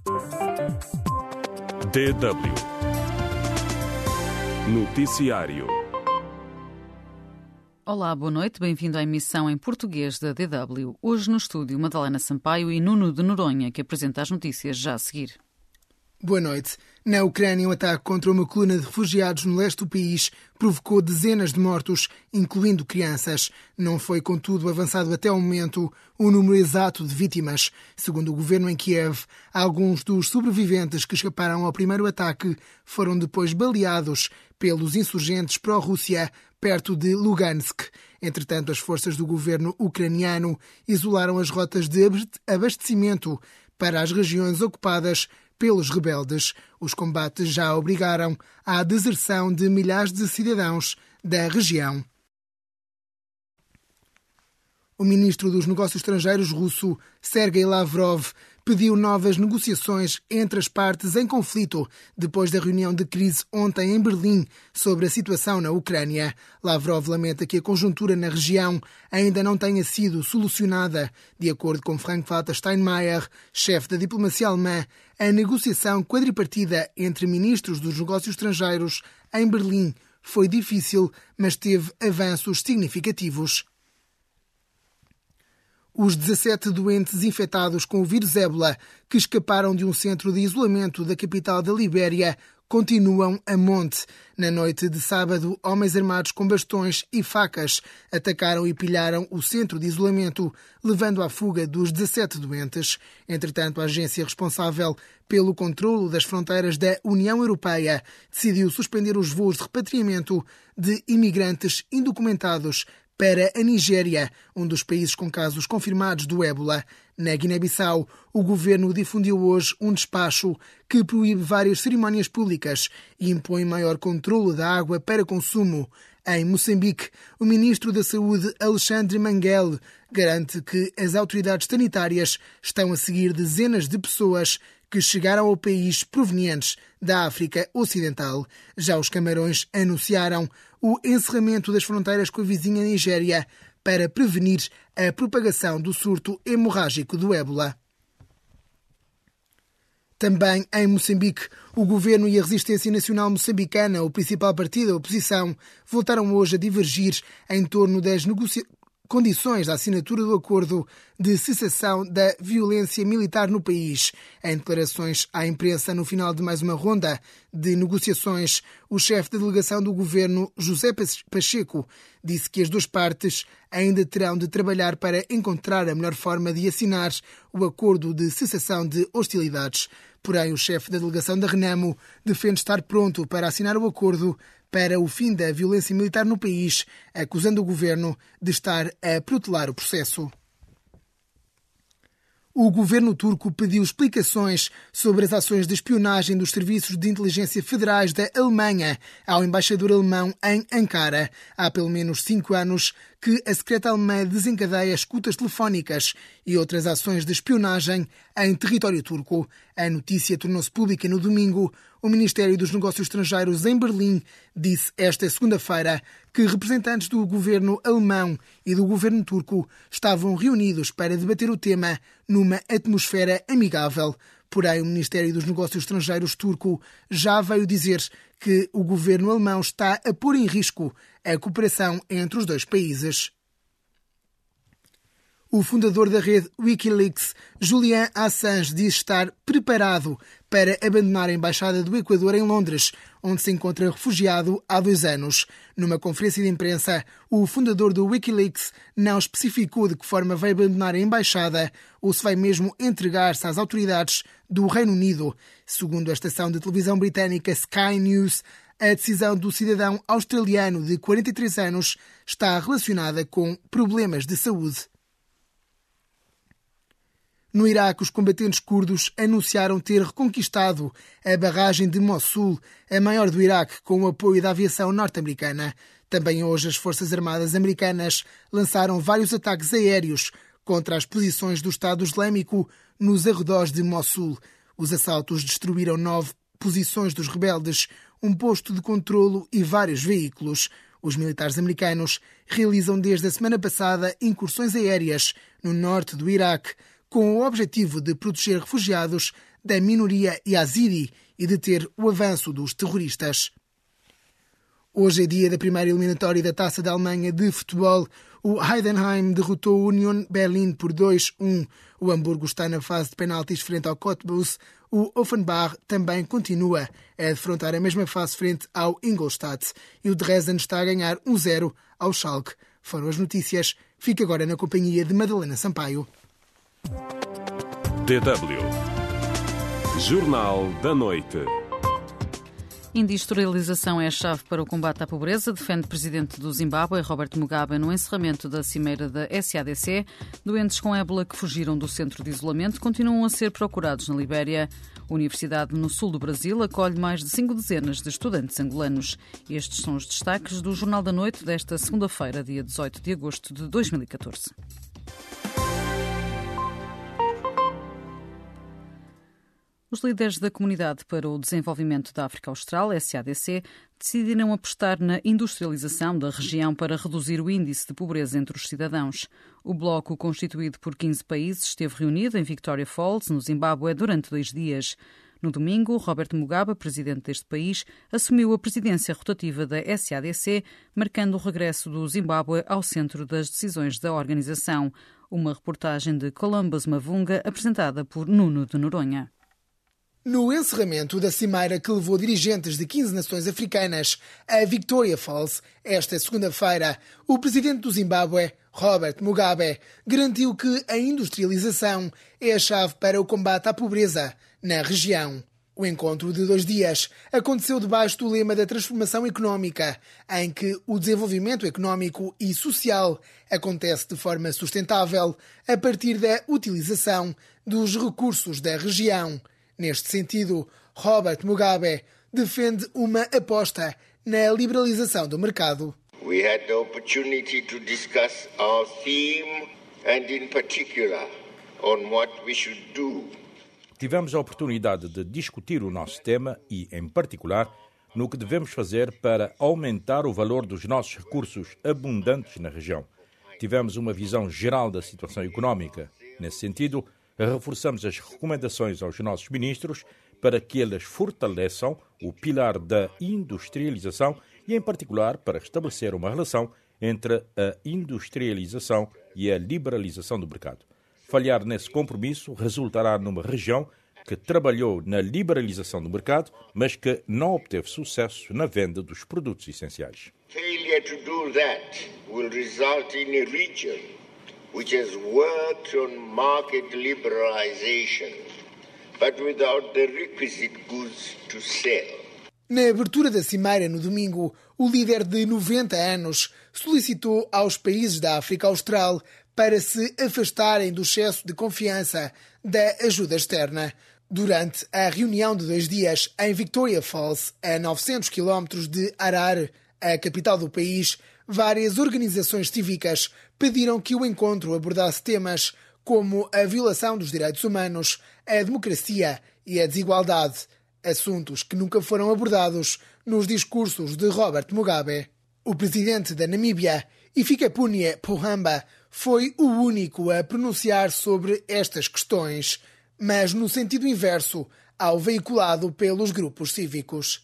DW Noticiário. Olá, boa noite, bem-vindo à emissão em português da DW. Hoje no estúdio Madalena Sampaio e Nuno de Noronha, que apresenta as notícias já a seguir. Boa noite. Na Ucrânia, um ataque contra uma coluna de refugiados no leste do país provocou dezenas de mortos, incluindo crianças. Não foi, contudo, avançado até ao momento o número exato de vítimas. Segundo o governo em Kiev, alguns dos sobreviventes que escaparam ao primeiro ataque foram depois baleados pelos insurgentes pró-Rússia perto de Lugansk. Entretanto, as forças do governo ucraniano isolaram as rotas de abastecimento para as regiões ocupadas pelos rebeldes. Os combates já obrigaram à deserção de milhares de cidadãos da região. O ministro dos Negócios Estrangeiros russo, Sergei Lavrov, pediu novas negociações entre as partes em conflito depois da reunião de crise ontem em Berlim sobre a situação na Ucrânia. Lavrov lamenta que a conjuntura na região ainda não tenha sido solucionada. De acordo com Frank-Walter Steinmeier, chefe da diplomacia alemã, a negociação quadripartida entre ministros dos negócios estrangeiros em Berlim foi difícil, mas teve avanços significativos. Os 17 doentes infectados com o vírus ébola que escaparam de um centro de isolamento da capital da Libéria continuam a monte. Na noite de sábado, homens armados com bastões e facas atacaram e pilharam o centro de isolamento, levando à fuga dos 17 doentes. Entretanto, a agência responsável pelo controlo das fronteiras da União Europeia decidiu suspender os voos de repatriamento de imigrantes indocumentados para a Nigéria, um dos países com casos confirmados do ébola. Na Guiné-Bissau, o governo difundiu hoje um despacho que proíbe várias cerimónias públicas e impõe maior controlo da água para consumo. Em Moçambique, o ministro da Saúde, Alexandre Manguel, garante que as autoridades sanitárias estão a seguir dezenas de pessoas que chegaram ao país provenientes da África Ocidental. Já os Camarões anunciaram o encerramento das fronteiras com a vizinha Nigéria para prevenir a propagação do surto hemorrágico do ébola. Também em Moçambique, o governo e a Resistência Nacional Moçambicana, o principal partido da oposição, voltaram hoje a divergir em torno das condições da assinatura do acordo de cessação da violência militar no país. Em declarações à imprensa no final de mais uma ronda de negociações, o chefe da delegação do governo, José Pacheco, disse que as duas partes ainda terão de trabalhar para encontrar a melhor forma de assinar o acordo de cessação de hostilidades. Porém, o chefe da delegação da Renamo defende estar pronto para assinar o acordo para o fim da violência militar no país, acusando o governo de estar a protelar o processo. O governo turco pediu explicações sobre as ações de espionagem dos serviços de inteligência federais da Alemanha ao embaixador alemão em Ankara. Há pelo menos 5 anos que a secreta alemã desencadeia escutas telefónicas e outras ações de espionagem em território turco. A notícia tornou-se pública no domingo. O Ministério dos Negócios Estrangeiros em Berlim disse esta segunda-feira que representantes do governo alemão e do governo turco estavam reunidos para debater o tema numa atmosfera amigável. Porém, o Ministério dos Negócios Estrangeiros turco já veio dizer que o governo alemão está a pôr em risco a cooperação entre os dois países. O fundador da rede Wikileaks, Julian Assange, diz estar preparado para abandonar a Embaixada do Equador em Londres, onde se encontra refugiado há 2 anos. Numa conferência de imprensa, o fundador do Wikileaks não especificou de que forma vai abandonar a Embaixada ou se vai mesmo entregar-se às autoridades do Reino Unido. Segundo a estação de televisão britânica Sky News, a decisão do cidadão australiano de 43 anos está relacionada com problemas de saúde. No Iraque, os combatentes curdos anunciaram ter reconquistado a barragem de Mossul, a maior do Iraque, com o apoio da aviação norte-americana. Também hoje as Forças Armadas americanas lançaram vários ataques aéreos contra as posições do Estado Islâmico nos arredores de Mossul. Os assaltos destruíram 9 posições dos rebeldes, um posto de controlo e vários veículos. Os militares americanos realizam desde a semana passada incursões aéreas no norte do Iraque, com o objetivo de proteger refugiados da minoria Yazidi e deter o avanço dos terroristas. Hoje é dia da primeira eliminatória da Taça da Alemanha de futebol. O Heidenheim derrotou o Union Berlin por 2-1. O Hamburgo está na fase de penaltis frente ao Cottbus. O Offenbach também continua a defrontar a mesma fase frente ao Ingolstadt. E o Dresden está a ganhar 1-0 ao Schalke. Foram as notícias. Fica agora na companhia de Madalena Sampaio. DW Jornal da Noite. Industrialização é a chave para o combate à pobreza, defende o presidente do Zimbábue, Robert Mugabe, no encerramento da cimeira da SADC. Doentes com ébola que fugiram do centro de isolamento continuam a ser procurados na Libéria. A Universidade no sul do Brasil acolhe mais de 5 dezenas de estudantes angolanos. Estes são os destaques do Jornal da Noite desta segunda-feira, dia 18 de agosto de 2014. Os líderes da Comunidade para o Desenvolvimento da África Austral, SADC, decidiram apostar na industrialização da região para reduzir o índice de pobreza entre os cidadãos. O bloco, constituído por 15 países, esteve reunido em Victoria Falls, no Zimbábue, durante 2 dias. No domingo, Robert Mugabe, presidente deste país, assumiu a presidência rotativa da SADC, marcando o regresso do Zimbábue ao centro das decisões da organização. Uma reportagem de Columbus Mavunga, apresentada por Nuno de Noronha. No encerramento da cimeira que levou dirigentes de 15 nações africanas a Victoria Falls esta segunda-feira, o presidente do Zimbábue, Robert Mugabe, garantiu que a industrialização é a chave para o combate à pobreza na região. O encontro de 2 dias aconteceu debaixo do lema da transformação económica, em que o desenvolvimento económico e social acontece de forma sustentável a partir da utilização dos recursos da região. Neste sentido, Robert Mugabe defende uma aposta na liberalização do mercado. We had the opportunity to discuss our theme and in particular on what we should do. Tivemos a oportunidade de discutir o nosso tema e, em particular, no que devemos fazer para aumentar o valor dos nossos recursos abundantes na região. Tivemos uma visão geral da situação económica. Nesse sentido, reforçamos as recomendações aos nossos ministros para que eles fortaleçam o pilar da industrialização e, em particular, para estabelecer uma relação entre a industrialização e a liberalização do mercado. Falhar nesse compromisso resultará numa região que trabalhou na liberalização do mercado, mas que não obteve sucesso na venda dos produtos essenciais. Failure to do that will result in a region which has worked on market liberalization, but without the requisite goods to sell. Na abertura da cimeira no domingo, o líder de 90 anos solicitou aos países da África Austral para se afastarem do excesso de confiança da ajuda externa. Durante a reunião de 2 dias em Victoria Falls, a 900 km de Harare, a capital do país, várias organizações cívicas pediram que o encontro abordasse temas como a violação dos direitos humanos, a democracia e a desigualdade, assuntos que nunca foram abordados nos discursos de Robert Mugabe. O presidente da Namíbia, Hifikepunye Pohamba, foi o único a pronunciar sobre estas questões, mas no sentido inverso ao veiculado pelos grupos cívicos.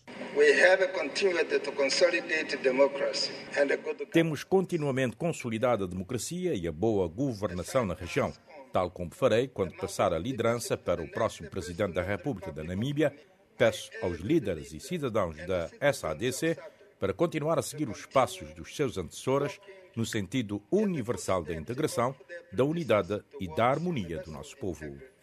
Temos continuamente consolidado a democracia e a boa governação na região, tal como farei quando passar a liderança para o próximo presidente da República da Namíbia. Peço aos líderes e cidadãos da SADC para continuar a seguir os passos dos seus antecessores no sentido universal da integração, da unidade e da harmonia do nosso povo.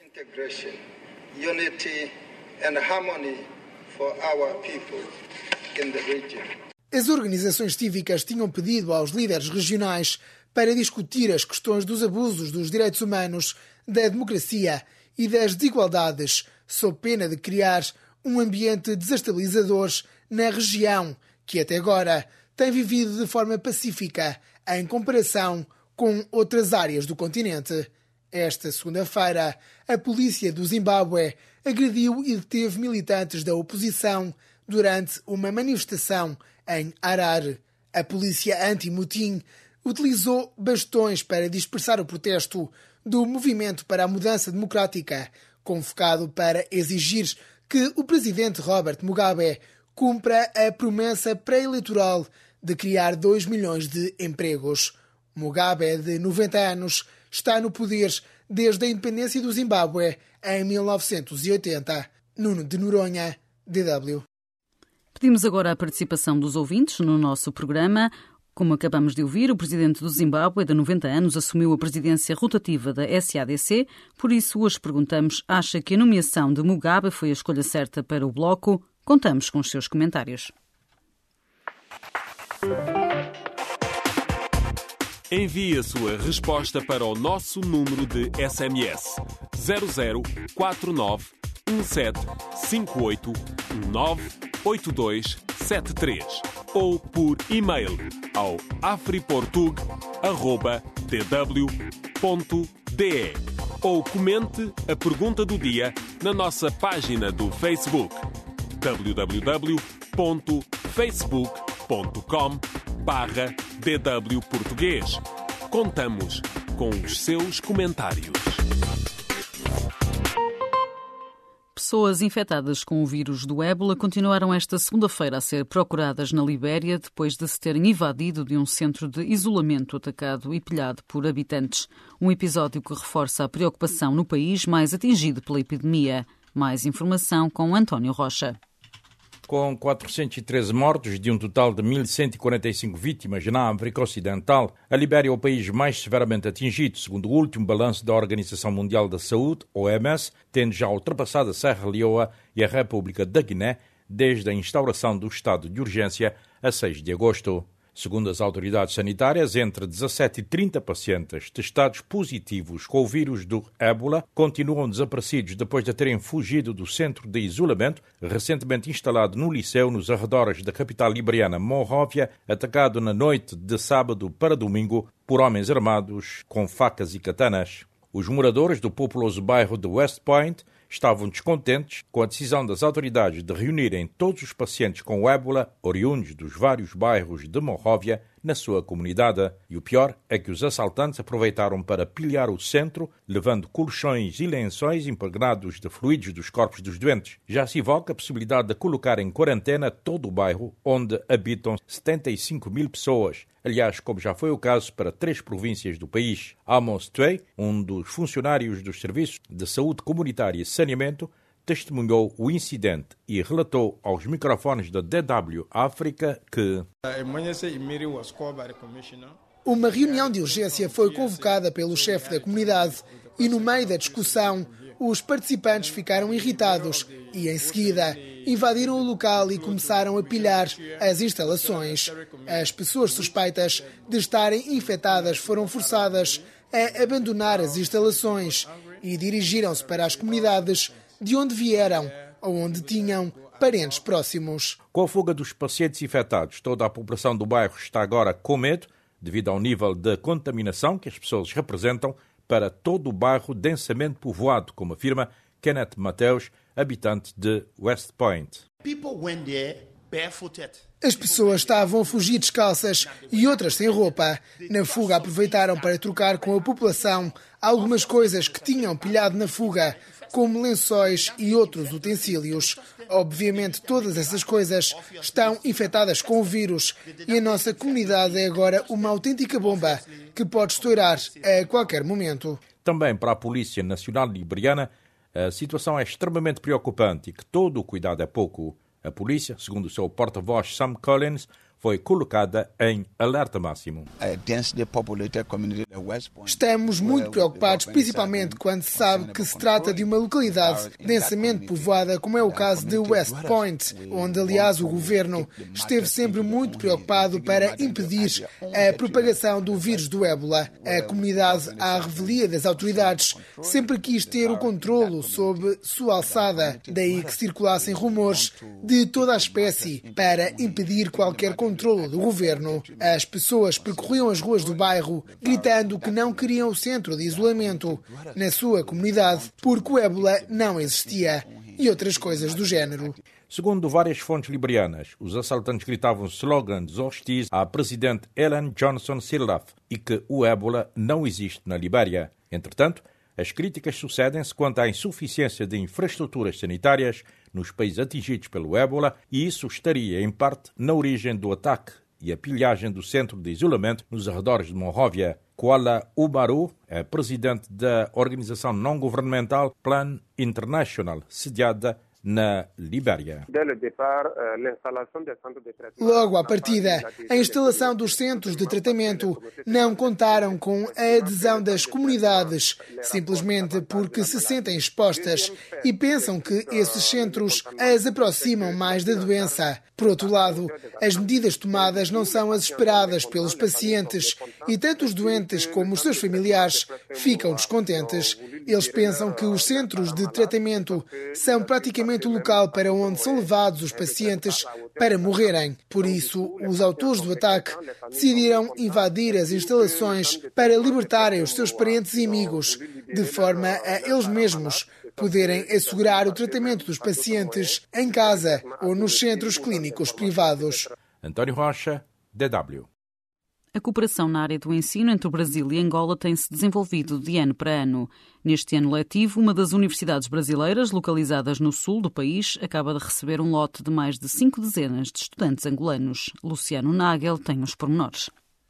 As organizações cívicas tinham pedido aos líderes regionais para discutir as questões dos abusos dos direitos humanos, da democracia e das desigualdades, sob pena de criar um ambiente desestabilizador na região, que até agora tem vivido de forma pacífica em comparação com outras áreas do continente. Esta segunda-feira, a polícia do Zimbábue agrediu e deteve militantes da oposição durante uma manifestação em Harare. A polícia anti-motim utilizou bastões para dispersar o protesto do Movimento para a Mudança Democrática convocado para exigir que o presidente Robert Mugabe cumpra a promessa pré-eleitoral de criar 2 milhões de empregos. Mugabe, de 90 anos, está no poder desde a independência do Zimbábue em 1980. Nuno de Noronha, DW. Pedimos agora a participação dos ouvintes no nosso programa. Como acabamos de ouvir, o presidente do Zimbábue, de 90 anos, assumiu a presidência rotativa da SADC. Por isso, hoje perguntamos, acha que a nomeação de Mugabe foi a escolha certa para o Bloco? Contamos com os seus comentários. Envie a sua resposta para o nosso número de SMS 0049 17 58 198273 ou por e-mail ao afriportug@dw.de ou comente a pergunta do dia na nossa página do Facebook www.facebook.com/DW Português. Contamos com os seus comentários. Pessoas infectadas com o vírus do ébola continuaram esta segunda-feira a ser procuradas na Libéria depois de se terem evadido de um centro de isolamento atacado e pilhado por habitantes. Um episódio que reforça a preocupação no país mais atingido pela epidemia. Mais informação com António Rocha. Com 413 mortos de um total de 1.145 vítimas na África Ocidental, a Libéria é o país mais severamente atingido, segundo o último balanço da Organização Mundial da Saúde, OMS, tendo já ultrapassado a Serra Leoa e a República da Guiné desde a instauração do estado de urgência a 6 de agosto. Segundo as autoridades sanitárias, entre 17 e 30 pacientes testados positivos com o vírus do ébola continuam desaparecidos depois de terem fugido do centro de isolamento recentemente instalado no liceu nos arredores da capital liberiana Monróvia, atacado na noite de sábado para domingo por homens armados com facas e katanas. Os moradores do populoso bairro de West Point estavam descontentes com a decisão das autoridades de reunirem todos os pacientes com ébola oriundos dos vários bairros de Monróvia na sua comunidade. E o pior é que os assaltantes aproveitaram para pilhar o centro, levando colchões e lençóis impregnados de fluidos dos corpos dos doentes. Já se evoca a possibilidade de colocar em quarentena todo o bairro, onde habitam 75 mil pessoas. Aliás, como já foi o caso para 3 províncias do país. Amos Twey, um dos funcionários dos serviços de saúde comunitária e saneamento, testemunhou o incidente e relatou aos microfones da DW África que uma reunião de urgência foi convocada pelo chefe da comunidade e, no meio da discussão, os participantes ficaram irritados e, em seguida, invadiram o local e começaram a pilhar as instalações. As pessoas suspeitas de estarem infectadas foram forçadas a abandonar as instalações e dirigiram-se para as comunidades de onde vieram ou onde tinham parentes próximos. Com a fuga dos pacientes infectados, toda a população do bairro está agora com medo, devido ao nível de contaminação que as pessoas representam para todo o bairro densamente povoado, como afirma Kenneth Mateus, habitante de West Point. As pessoas estavam a fugir descalças e outras sem roupa. Na fuga aproveitaram para trocar com a população algumas coisas que tinham pilhado na fuga, como lençóis e outros utensílios. Obviamente, todas essas coisas estão infectadas com o vírus e a nossa comunidade é agora uma autêntica bomba que pode estourar a qualquer momento. Também para a Polícia Nacional Liberiana, a situação é extremamente preocupante e que todo o cuidado é pouco. A polícia, segundo o seu porta-voz Sam Collins, foi colocada em alerta máximo. Estamos muito preocupados, principalmente quando se sabe que se trata de uma localidade densamente povoada, como é o caso de West Point, onde, aliás, o governo esteve sempre muito preocupado para impedir a propagação do vírus do ébola. A comunidade, à revelia das autoridades, sempre quis ter o controlo sob sua alçada, daí que circulassem rumores de toda a espécie para impedir qualquer controle do governo. As pessoas percorriam as ruas do bairro gritando que não queriam o centro de isolamento na sua comunidade porque o ébola não existia e outras coisas do género. Segundo várias fontes liberianas, os assaltantes gritavam slogans hostis à presidente Ellen Johnson Sirleaf e que o ébola não existe na Libéria. Entretanto, As críticas sucedem-se quanto à insuficiência de infraestruturas sanitárias nos países atingidos pelo ébola, e isso estaria, em parte, na origem do ataque e a pilhagem do centro de isolamento nos arredores de Monróvia. Kuala Ubaru é presidente da organização não-governamental Plan International, sediada na Libéria. Logo à partida, a instalação dos centros de tratamento não contaram com a adesão das comunidades, simplesmente porque se sentem expostas e pensam que esses centros as aproximam mais da doença. Por outro lado, as medidas tomadas não são as esperadas pelos pacientes e tanto os doentes como os seus familiares ficam descontentes. Eles pensam que os centros de tratamento são praticamente o local para onde são levados os pacientes para morrerem. Por isso, os autores do ataque decidiram invadir as instalações para libertarem os seus parentes e amigos, de forma a eles mesmos poderem assegurar o tratamento dos pacientes em casa ou nos centros clínicos privados. António Rocha, DW. A cooperação na área do ensino entre o Brasil e Angola tem-se desenvolvido de ano para ano. Neste ano letivo, uma das universidades brasileiras, localizadas no sul do país, acaba de receber um lote de mais de 5 dezenas de estudantes angolanos. Luciano Nagel tem os pormenores.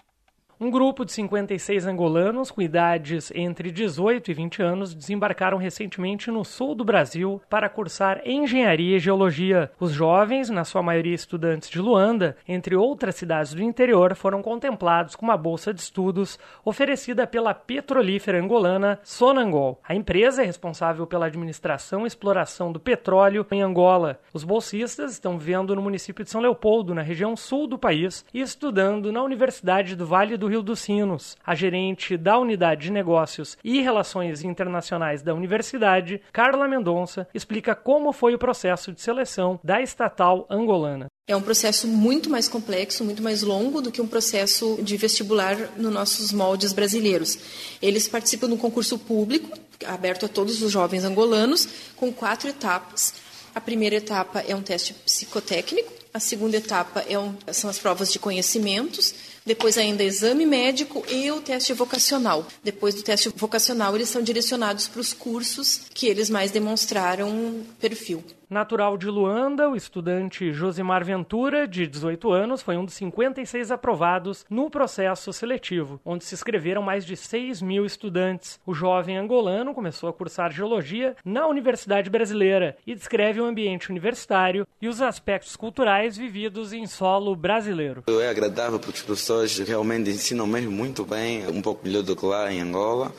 Um grupo de 56 angolanos com idades entre 18 e 20 anos desembarcaram recentemente no sul do Brasil para cursar Engenharia e Geologia. Os jovens, na sua maioria estudantes de Luanda, entre outras cidades do interior, foram contemplados com uma bolsa de estudos oferecida pela petrolífera angolana Sonangol. A empresa é responsável pela administração e exploração do petróleo em Angola. Os bolsistas estão vivendo no município de São Leopoldo, na região sul do país, e estudando na Universidade do Vale do Rio dos Sinos. A gerente da Unidade de Negócios e Relações Internacionais da Universidade, Carla Mendonça, explica como foi o processo de seleção da estatal angolana. É um processo muito mais complexo, muito mais longo do que um processo de vestibular nos nossos moldes brasileiros. Eles participam de um concurso público, aberto a todos os jovens angolanos, com 4 etapas. A primeira etapa é um teste psicotécnico, a segunda etapa são as provas de conhecimentos, depois ainda exame médico e o teste vocacional. Depois do teste vocacional, eles são direcionados para os cursos que eles mais demonstraram perfil. Natural de Luanda, o estudante Josimar Ventura, de 18 anos, foi um dos 56 aprovados no processo seletivo, onde se inscreveram mais de 6 mil estudantes. O jovem angolano começou a cursar Geologia na Universidade Brasileira e descreve o ambiente universitário e os aspectos culturais vividos em solo brasileiro. É agradável porque as pessoas realmente ensinam mesmo muito bem, um pouco melhor do que lá em Angola.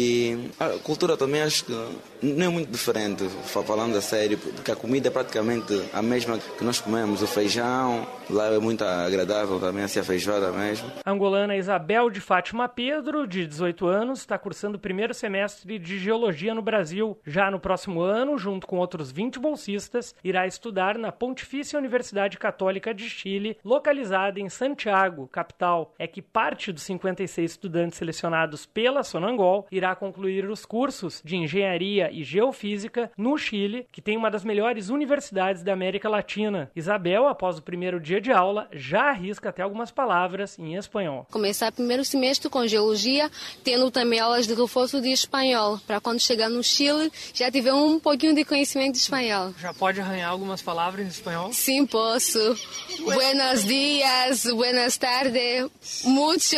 E a cultura também acho que não é muito diferente, falando a sério, porque a comida é praticamente a mesma que nós comemos, o feijão, lá é muito agradável também, assim, a feijoada mesmo. A angolana Isabel de Fátima Pedro, de 18 anos, está cursando o primeiro semestre de Geologia no Brasil. Já no próximo ano, junto com outros 20 bolsistas, irá estudar na Pontifícia Universidade Católica de Chile, localizada em Santiago, capital. É que parte dos 56 estudantes selecionados pela Sonangol irá concluir os cursos de Engenharia e Geofísica no Chile, que tem uma das melhores universidades da América Latina. Isabel, após o primeiro dia de aula, já arrisca até algumas palavras em espanhol. Começar primeiro semestre com Geologia, tendo também aulas de reforço de espanhol, para quando chegar no Chile já tiver um pouquinho de conhecimento de espanhol. Já pode arranhar algumas palavras em espanhol? Sim, posso. Buenos dias, buenas tardes, mucho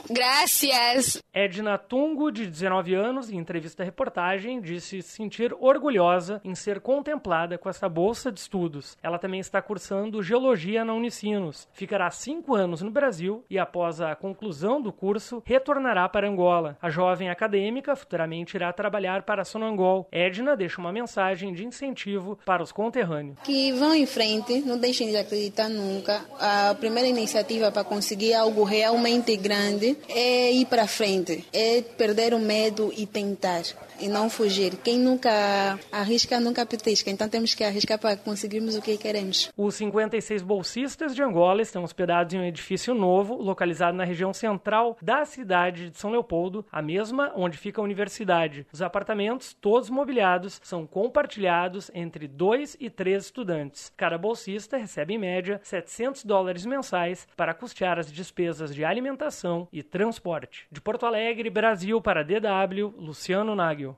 gracias. Edna Tungo, de 19 anos, em entrevista à reportagem, disse se sentir orgulhosa em ser contemplada com essa bolsa de estudos. Ela também está cursando Geologia na Unicinos. Ficará 5 anos no Brasil e, após a conclusão do curso, retornará para Angola. A jovem acadêmica futuramente irá trabalhar para a Sonangol. Edna deixa uma mensagem de incentivo para os conterrâneos. Que vão em frente, não deixem de acreditar nunca. A primeira iniciativa para conseguir algo realmente grande é ir para frente, é perder o medo e tentar, e não fugir. Quem nunca arrisca, nunca petisca. Então temos que arriscar para conseguirmos o que queremos. Os 56 bolsistas de Angola estão hospedados em um edifício novo, localizado na região central da cidade de São Leopoldo, a mesma onde fica a universidade. Os apartamentos, todos mobiliados, são compartilhados entre 2 e 3 estudantes. Cada bolsista recebe, em média, $700 mensais para custear as despesas de alimentação e transporte. De Porto Alegre, Brasil, para DW, Luciano Nagel.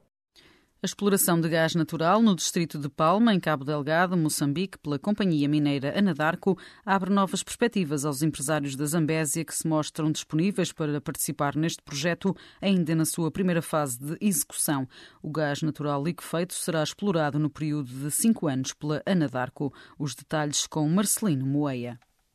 A exploração de gás natural no distrito de Palma, em Cabo Delgado, Moçambique, pela companhia mineira Anadarko, abre novas perspectivas aos empresários da Zambésia que se mostram disponíveis para participar neste projeto, ainda na sua primeira fase de execução. O gás natural liquefeito será explorado no período de 5 anos pela Anadarko. Os detalhes com Marcelino Moeia.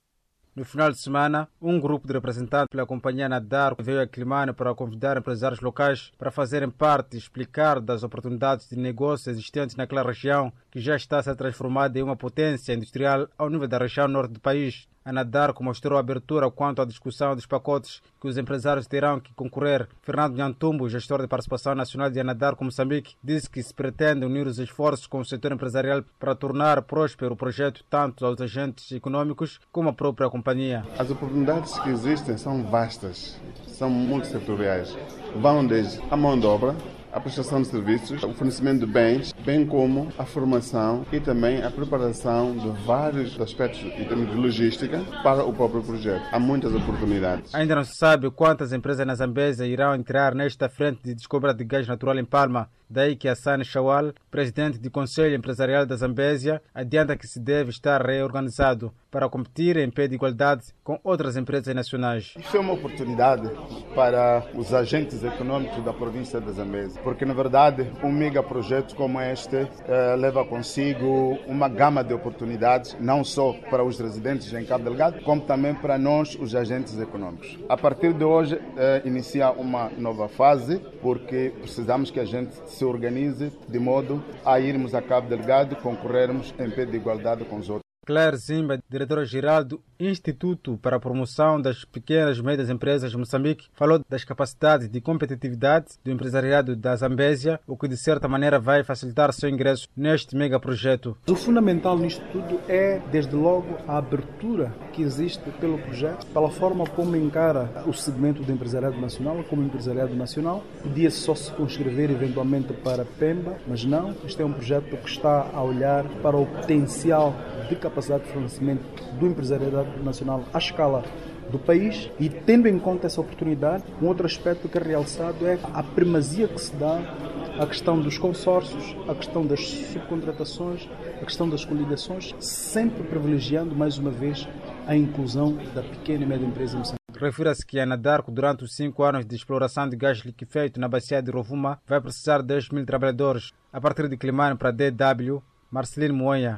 No final de semana, um grupo de representantes pela companhia Anadarko veio a Quelimane para convidar empresários locais para fazerem parte e explicar das oportunidades de negócio existentes naquela região que já está a ser transformada em uma potência industrial ao nível da região norte do país. A Anadarko mostrou abertura quanto à discussão dos pacotes que os empresários terão que concorrer. Fernando Nhantumbo, gestor de participação nacional de Anadarko Moçambique, disse que se pretende unir os esforços com o setor empresarial para tornar próspero o projeto tanto aos agentes econômicos como à própria companhia. As oportunidades que existem são vastas, são multissetoriais. Vão desde a mão de obra, a prestação de serviços, o fornecimento de bens, bem como a formação e também a preparação de vários aspectos em termos de logística para o próprio projeto. Há muitas oportunidades. Ainda não se sabe quantas empresas na Zambésia irão entrar nesta frente de descoberta de gás natural em Palma. Daí que Hassan Shawal, presidente do Conselho Empresarial da Zambésia, adianta que se deve estar reorganizado para competir em pé de igualdade com outras empresas nacionais. Isso é uma oportunidade para os agentes econômicos da província da Zambésia, porque na verdade um megaprojeto como este leva consigo uma gama de oportunidades, não só para os residentes em Cabo Delgado, como também para nós, os agentes econômicos. A partir de hoje, inicia uma nova fase, porque precisamos que a gente se organize de modo a irmos a Cabo Delgado e concorrermos em pé de igualdade com os outros. Claire Zimba, diretora-geral do Instituto para a Promoção das Pequenas e Médias Empresas de Moçambique, falou das capacidades de competitividade do empresariado da Zambésia, o que de certa maneira vai facilitar seu ingresso neste megaprojeto. O fundamental nisto tudo é, desde logo, a abertura que existe pelo projeto, pela forma como encara o segmento do empresariado nacional, como empresariado nacional. Podia só se conscrever eventualmente para Pemba, mas não. Este é um projeto que está a olhar para o potencial de capacidade de fornecimento do empresariado nacional à escala do país, e tendo em conta essa oportunidade, um outro aspecto que é realçado é a primazia que se dá à questão dos consórcios, à questão das subcontratações, à questão das coligações, sempre privilegiando mais uma vez a inclusão da pequena e média empresa moçambicana. Refira-se que a Anadarko, durante os 5 anos de exploração de gás liquefeito na bacia de Rovuma, vai precisar de 10 mil trabalhadores. A partir de Quelimane para a DW, Marcelino Moeia.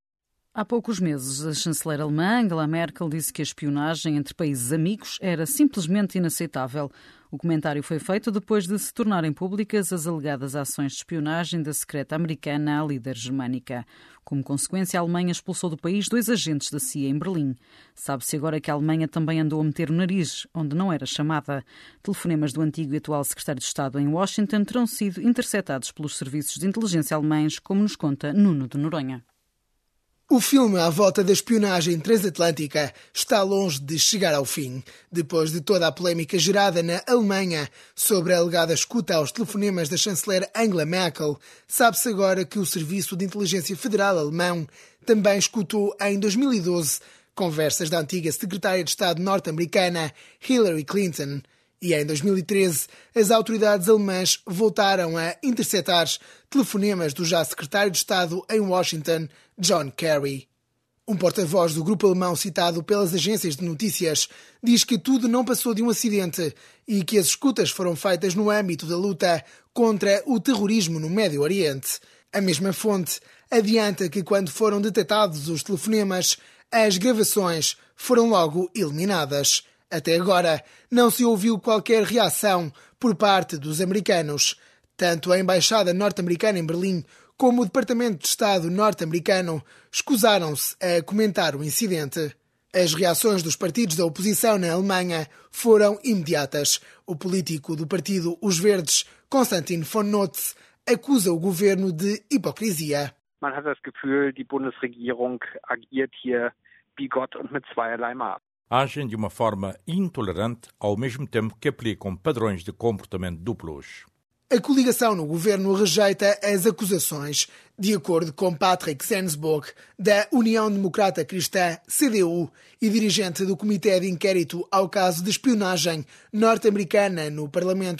Há poucos meses, a chanceler alemã Angela Merkel disse que a espionagem entre países amigos era simplesmente inaceitável. O comentário foi feito depois de se tornarem públicas as alegadas ações de espionagem da secreta americana à líder germânica. Como consequência, a Alemanha expulsou do país 2 agentes da CIA em Berlim. Sabe-se agora que a Alemanha também andou a meter o nariz onde não era chamada. Telefonemas do antigo e atual secretário de Estado em Washington terão sido interceptados pelos serviços de inteligência alemães, como nos conta Nuno de Noronha. O filme à volta da espionagem transatlântica está longe de chegar ao fim. Depois de toda a polémica gerada na Alemanha sobre a alegada escuta aos telefonemas da chanceler Angela Merkel, sabe-se agora que o Serviço de Inteligência Federal alemão também escutou em 2012 conversas da antiga secretária de Estado norte-americana Hillary Clinton. E em 2013, as autoridades alemãs voltaram a interceptar telefonemas do já secretário de Estado em Washington, John Kerry. Um porta-voz do grupo alemão citado pelas agências de notícias diz que tudo não passou de um acidente e que as escutas foram feitas no âmbito da luta contra o terrorismo no Médio Oriente. A mesma fonte adianta que quando foram detectados os telefonemas, as gravações foram logo eliminadas. Até agora, não se ouviu qualquer reação por parte dos americanos. Tanto a Embaixada norte-americana em Berlim como o Departamento de Estado norte-americano escusaram-se a comentar o incidente. As reações dos partidos da oposição na Alemanha foram imediatas. O político do partido Os Verdes, Konstantin von Notz, acusa o governo de hipocrisia. Man hat das Gefühl, die Bundesregierung agiert hier bigott und mit zweierlei Maß. Agem de uma forma intolerante, ao mesmo tempo que aplicam padrões de comportamento duplos. A coligação no governo rejeita as acusações. De acordo com Patrick Sensburg, da União Democrata Cristã, CDU, e dirigente do Comitê de Inquérito ao caso de espionagem norte-americana no Parlamento,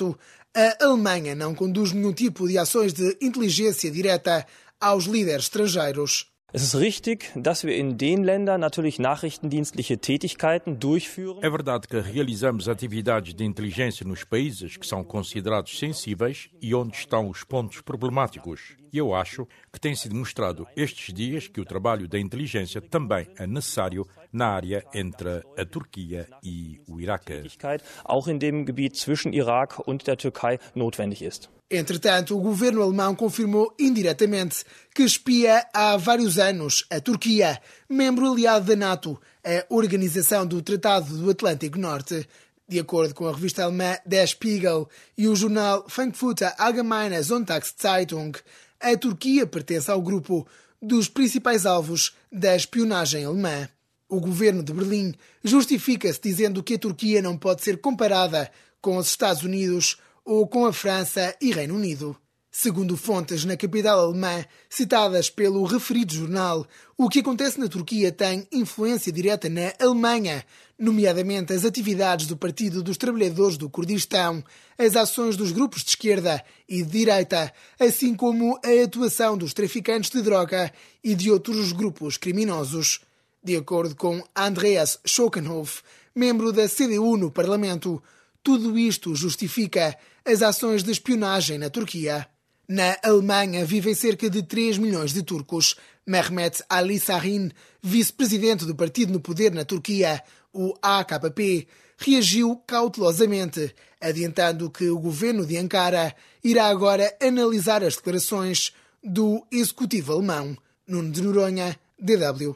A Alemanha não conduz nenhum tipo de ações de inteligência direta aos líderes estrangeiros. Es ist richtig, dass wir in den Ländern natürlich nachrichtendienstliche Tätigkeiten durchführen. É verdade que realizamos atividades de inteligência nos países que são considerados sensíveis e onde estão os pontos problemáticos. E eu acho que tem sido mostrado estes dias que o trabalho da inteligência também é necessário na área entre a Turquia e o Iraque. Auch in dem Gebiet zwischen Irak und der Türkei notwendig ist. Entretanto, o governo alemão confirmou indiretamente que espia há vários anos a Turquia, membro aliado da NATO, a Organização do Tratado do Atlântico Norte. De acordo com a revista alemã Der Spiegel e o jornal Frankfurter Allgemeine Sonntagszeitung, a Turquia pertence ao grupo dos principais alvos da espionagem alemã. O governo de Berlim justifica-se dizendo que a Turquia não pode ser comparada com os Estados Unidos ou com a França e Reino Unido. Segundo fontes na capital alemã, citadas pelo referido jornal, o que acontece na Turquia tem influência direta na Alemanha, nomeadamente as atividades do Partido dos Trabalhadores do Kurdistão, as ações dos grupos de esquerda e de direita, assim como a atuação dos traficantes de droga e de outros grupos criminosos. De acordo com Andreas Schockenhoff, membro da CDU no Parlamento, tudo isto justifica as ações de espionagem na Turquia. Na Alemanha vivem cerca de 3 milhões de turcos. Mehmet Ali Sahin, vice-presidente do partido no poder na Turquia, o AKP, reagiu cautelosamente, adiantando que o governo de Ankara irá agora analisar as declarações do executivo alemão. Nuno de Noronha, DW.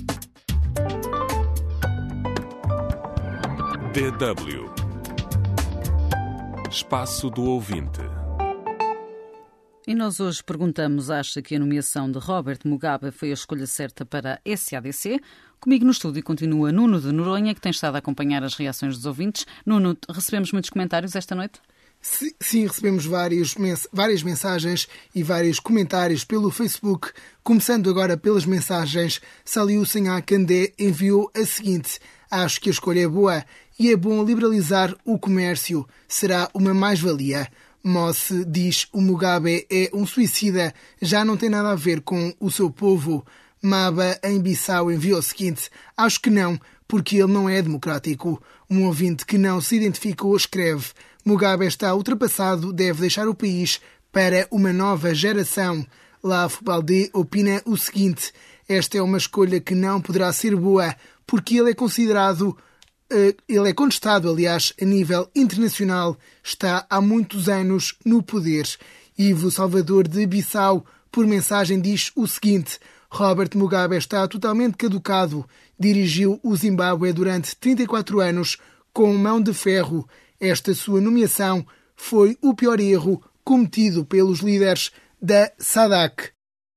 DW. Espaço do Ouvinte. E nós hoje perguntamos, acha que a nomeação de Robert Mugabe foi a escolha certa para a SADC? Comigo no estúdio continua Nuno de Noronha, que tem estado a acompanhar as reações dos ouvintes. Nuno, recebemos muitos comentários esta noite? Sim, recebemos várias mensagens e vários comentários pelo Facebook. Começando agora pelas mensagens, Saliu Senhá Candé enviou a seguinte: acho que a escolha é boa e é bom liberalizar o comércio. Será uma mais-valia. Mosse diz: o Mugabe é um suicida, já não tem nada a ver com o seu povo. Maba, em Bissau, enviou o seguinte: acho que não, porque ele não é democrático. Um ouvinte que não se identificou escreve: Mugabe está ultrapassado, deve deixar o país para uma nova geração. Lavo Baldé opina o seguinte: esta é uma escolha que não poderá ser boa, porque ele é contestado, aliás, a nível internacional. Está há muitos anos no poder. Ivo Salvador de Bissau, por mensagem, diz o seguinte: Robert Mugabe está totalmente caducado. Dirigiu o Zimbábue durante 34 anos com mão de ferro. Esta sua nomeação foi o pior erro cometido pelos líderes da SADC.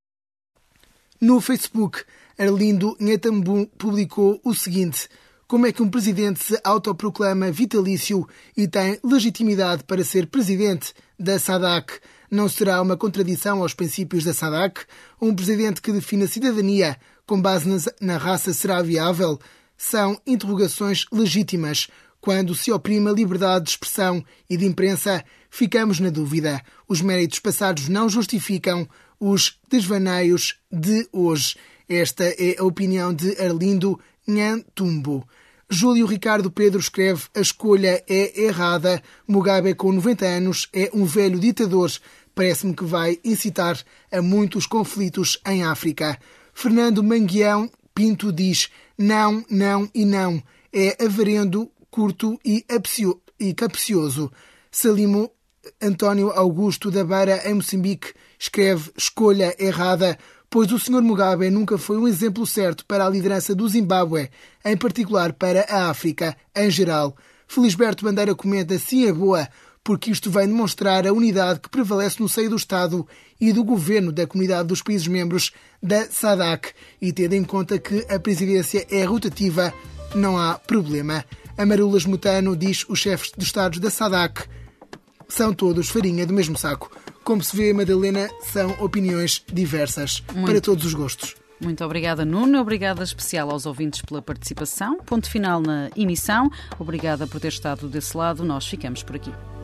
No Facebook, Arlindo Nhetambu publicou o seguinte: como é que um presidente se autoproclama vitalício e tem legitimidade para ser presidente da SADC? Não será uma contradição aos princípios da SADC? Um presidente que define a cidadania com base na raça será viável? São interrogações legítimas. Quando se oprime a liberdade de expressão e de imprensa, ficamos na dúvida. Os méritos passados não justificam os desvaneios de hoje. Esta é a opinião de Arlindo Nhantumbo. Júlio Ricardo Pedro escreve: a escolha é errada. Mugabe, com 90 anos, é um velho ditador. Parece-me que vai incitar a muitos conflitos em África. Fernando Manguião Pinto diz: não, não e não. É avarento, curto e capcioso. Salimo António Augusto da Beira, em Moçambique, escreve: escolha errada, pois o Sr. Mugabe nunca foi um exemplo certo para a liderança do Zimbábue, em particular para a África em geral. Felisberto Bandeira comenta: sim, é boa, porque isto vem demonstrar a unidade que prevalece no seio do Estado e do governo da comunidade dos países membros da SADC, e tendo em conta que a presidência é rotativa, não há problema. Amarulas Mutano diz: os chefes de Estados da SADC são todos farinha do mesmo saco. Como se vê, Madalena, são opiniões diversas para todos os gostos. Muito obrigada, Nuno. Obrigada especial aos ouvintes pela participação. Ponto final na emissão. Obrigada por ter estado desse lado. Nós ficamos por aqui.